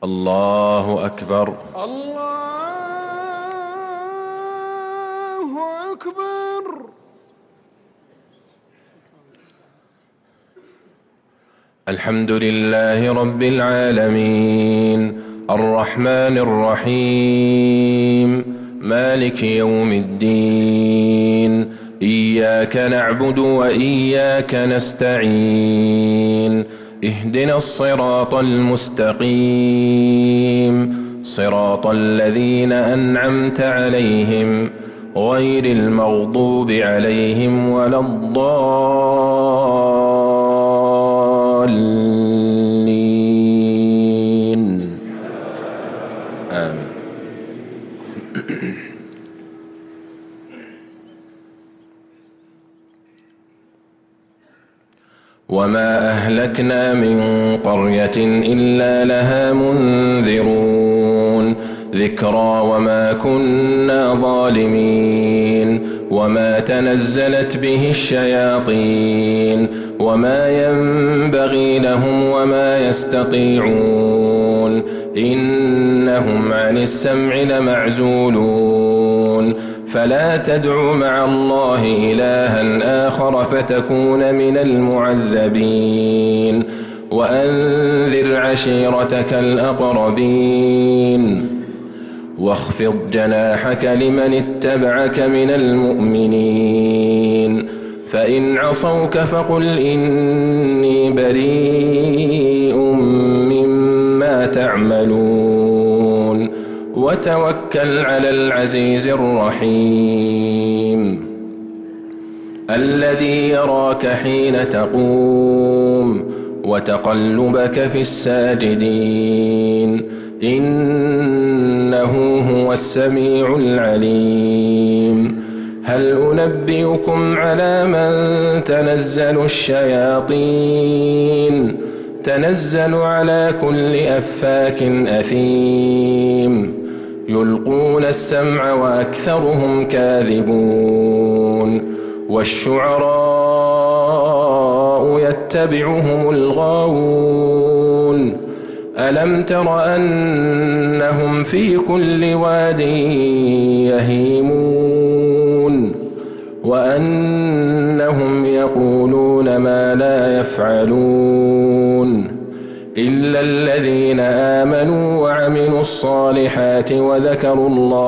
الله أكبر. الله أكبر. الحمد لله رب العالمين الرحمن الرحيم مالك يوم الدين إياك نعبد وإياك نستعين اهدنا الصراط المستقيم صراط الذين أنعمت عليهم غير المغضوب عليهم ولا الضالين آمين. وما أهلكنا من قرية إلا لها منذرون ذكرى وما كنا ظالمين وما تنزلت به الشياطين وما ينبغي لهم وما يستطيعون إنهم عن السمع لمعزولون فلا تدع مع الله إلها آخر فتكون من المعذبين وأنذر عشيرتك الأقربين واخفض جناحك لمن اتبعك من المؤمنين فإن عصوك فقل إني بريء مما تعملون وتوكل على العزيز الرحيم الذي يراك حين تقوم وتقلبك في الساجدين إنه هو السميع العليم هل أنبئكم على من تنزل الشياطين تنزل على كل أفاك أثيم يلقون السمع وأكثرهم كاذبون والشعراء يتبعهم الغاوون ألم تر أنهم في كل واد يهيمون وأنهم يقولون ما لا يفعلون إلا الذين آمنوا وعملوا الصالحات وذكروا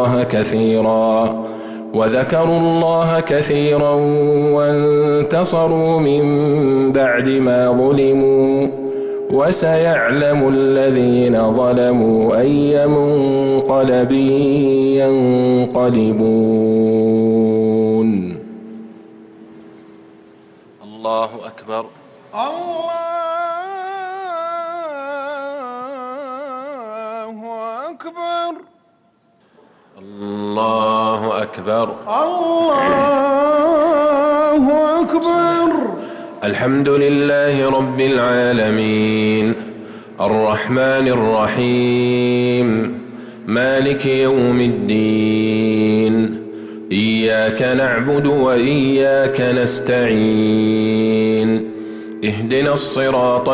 الله كثيرا وانتصروا من بعد ما ظلموا وسيعلم الذين ظلموا أي منقلب ينقلبون. الله أكبر. الله أكبر. الله أكبر. الله أكبر. الحمد لله رب العالمين الرحمن الرحيم مالك يوم الدين إياك نعبد وإياك نستعين اهدنا الصراط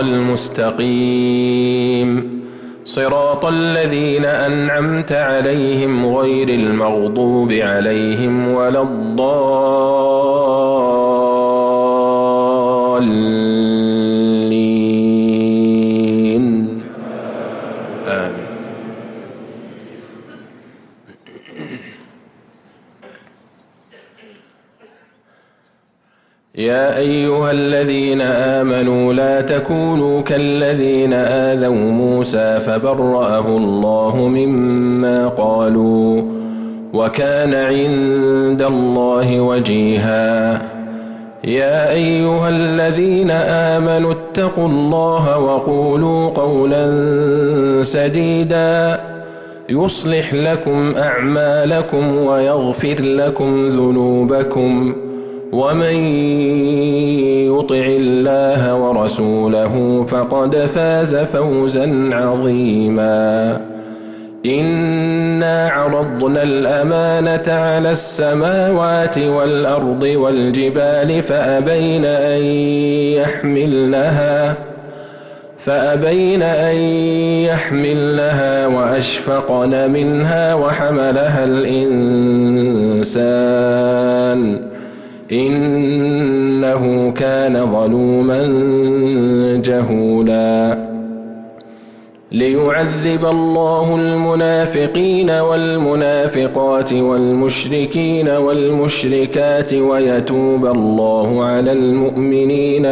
المستقيم صراط الذين أنعمت عليهم غير المغضوب عليهم ولا الضالين آمين. يا أيها الذين آمنوا لا تكونوا كالذين آذوا موسى فبرأه الله مما قالوا وكان عند الله وجيها. يا أيها الذين آمنوا اتقوا الله وقولوا قولا سديدا يصلح لكم أعمالكم ويغفر لكم ذنوبكم ومن يطع الله ورسوله فقد فاز فوزا عظيما. إنا عرضنا الأمانة على السماوات والأرض والجبال فأبين أن يحملنها وأشفقن منها وحملها الإنسان إنه كان ظلوما جهولا ليعذب الله المنافقين والمنافقات والمشركين والمشركات ويتوب الله على المؤمنين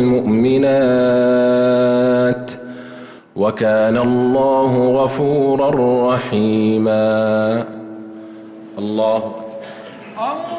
والمؤمنات وكان الله غفورا رحيما. الله